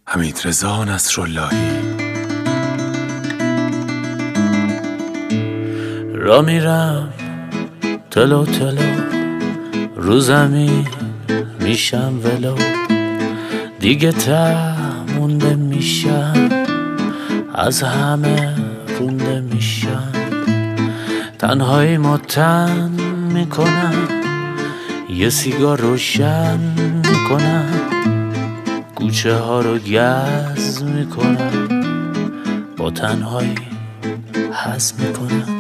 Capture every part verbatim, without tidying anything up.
حمیدرضا نصراللهی. را میرم تلو تلو رو زمین میشم ولو، دیگه ته مونده میشم، از همه رونده میشم، تنهایی متن میکنم، یه سیگار روشن میکنم، کوچه ها رو گز میکنم، با تنهایی حس میکنم.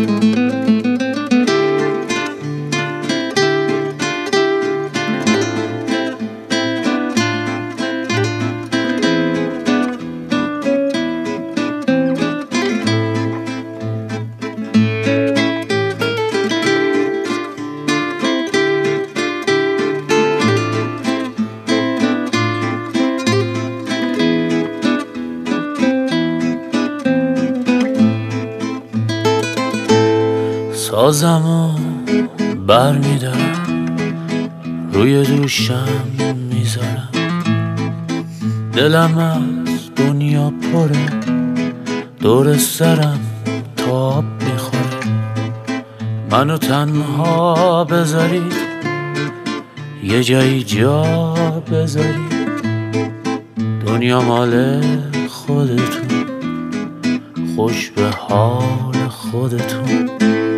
سازمو بر میدارم، روی دوشم میذارم، دلم از دنیا پره، دور سرم تاب میخوره، منو تنها بذارید، یه جایی جا بذارید، دنیا مال خودتون، خوش به حال خودتون.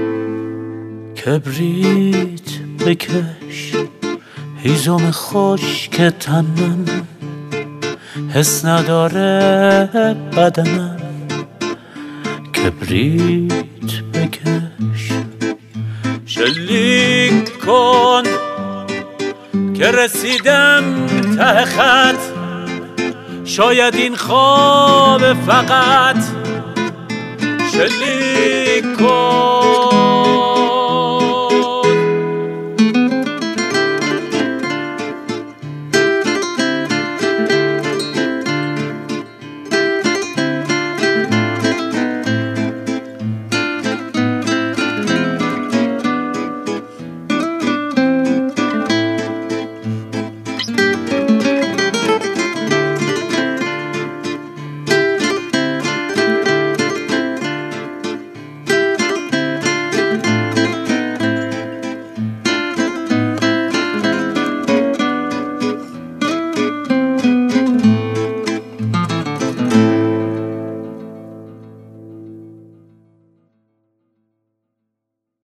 کبریت بکش هیزم خشک تنم، حس نداره بدنم، کبریت بکش، شلیک کن که رسیدم ته خط، شاید این خواب فقط، شلیک کن